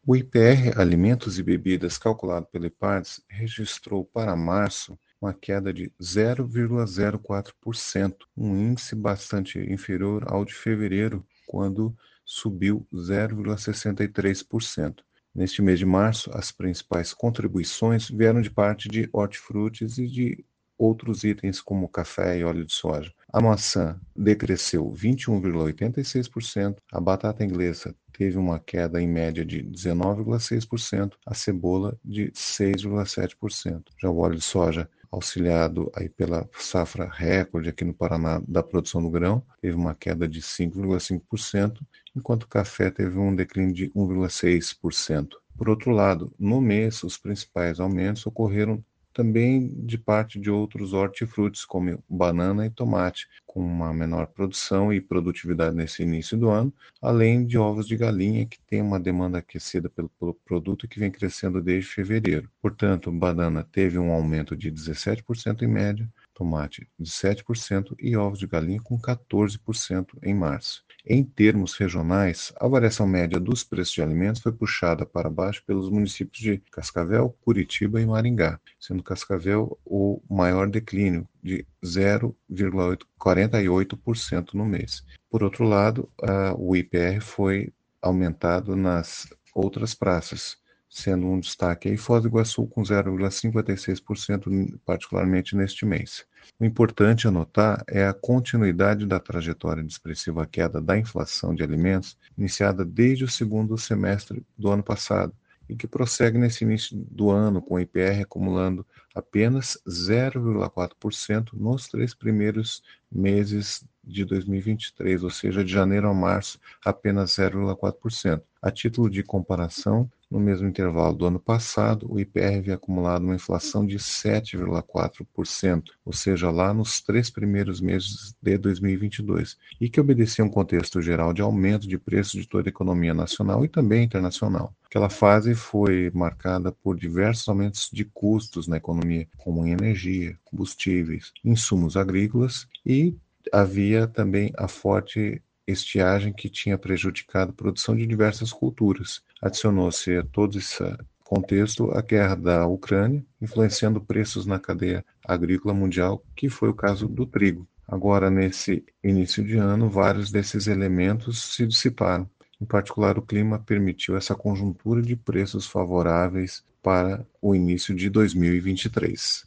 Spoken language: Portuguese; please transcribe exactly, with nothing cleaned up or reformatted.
O I P R Alimentos e Bebidas calculado pela IPARDS registrou para março uma queda de zero vírgula zero quatro por cento, um índice bastante inferior ao de fevereiro, quando subiu zero vírgula sessenta e três por cento. Neste mês de março, as principais contribuições vieram de parte de hortifrutis e de outros itens como café e óleo de soja. A maçã decresceu vinte e um vírgula oitenta e seis por cento, a batata inglesa teve uma queda em média de dezenove vírgula seis por cento, a cebola de seis vírgula sete por cento. Já o óleo de soja, auxiliado aí pela safra recorde aqui no Paraná da produção do grão, teve uma queda de cinco vírgula cinco por cento, enquanto o café teve um declínio de um vírgula seis por cento. Por outro lado, no mês, os principais aumentos ocorreram também de parte de outros hortifrutis, como banana e tomate, com uma menor produção e produtividade nesse início do ano, além de ovos de galinha, que tem uma demanda aquecida pelo, pelo produto que vem crescendo desde fevereiro. Portanto, banana teve um aumento de dezessete por cento em média, tomate de sete por cento e ovos de galinha com quatorze por cento em março. Em termos regionais, a variação média dos preços de alimentos foi puxada para baixo pelos municípios de Cascavel, Curitiba e Maringá, sendo Cascavel o maior declínio, de zero vírgula quarenta e oito por cento no mês. Por outro lado, uh, o I P R foi aumentado nas outras praças, sendo um destaque aí Foz do Iguaçu com zero vírgula cinquenta e seis por cento, particularmente neste mês. O importante a notar é a continuidade da trajetória de expressiva queda da inflação de alimentos, iniciada desde o segundo semestre do ano passado, e que prossegue nesse início do ano, com o I P R acumulando apenas zero vírgula quatro por cento nos três primeiros meses de dois mil e vinte e três, ou seja, de janeiro a março, apenas zero vírgula quatro por cento. A título de comparação, no mesmo intervalo do ano passado, o I P R havia acumulado uma inflação de sete vírgula quatro por cento, ou seja, lá nos três primeiros meses de dois mil e vinte e dois, e que obedecia a um contexto geral de aumento de preços de toda a economia nacional e também internacional. Aquela fase foi marcada por diversos aumentos de custos na economia, como em energia, combustíveis, insumos agrícolas, e havia também a forte estiagem que tinha prejudicado a produção de diversas culturas. Adicionou-se a todo esse contexto a guerra da Ucrânia, influenciando preços na cadeia agrícola mundial, que foi o caso do trigo. Agora, nesse início de ano, vários desses elementos se dissiparam. Em particular, o clima permitiu essa conjuntura de preços favoráveis para o início de dois mil e vinte e três.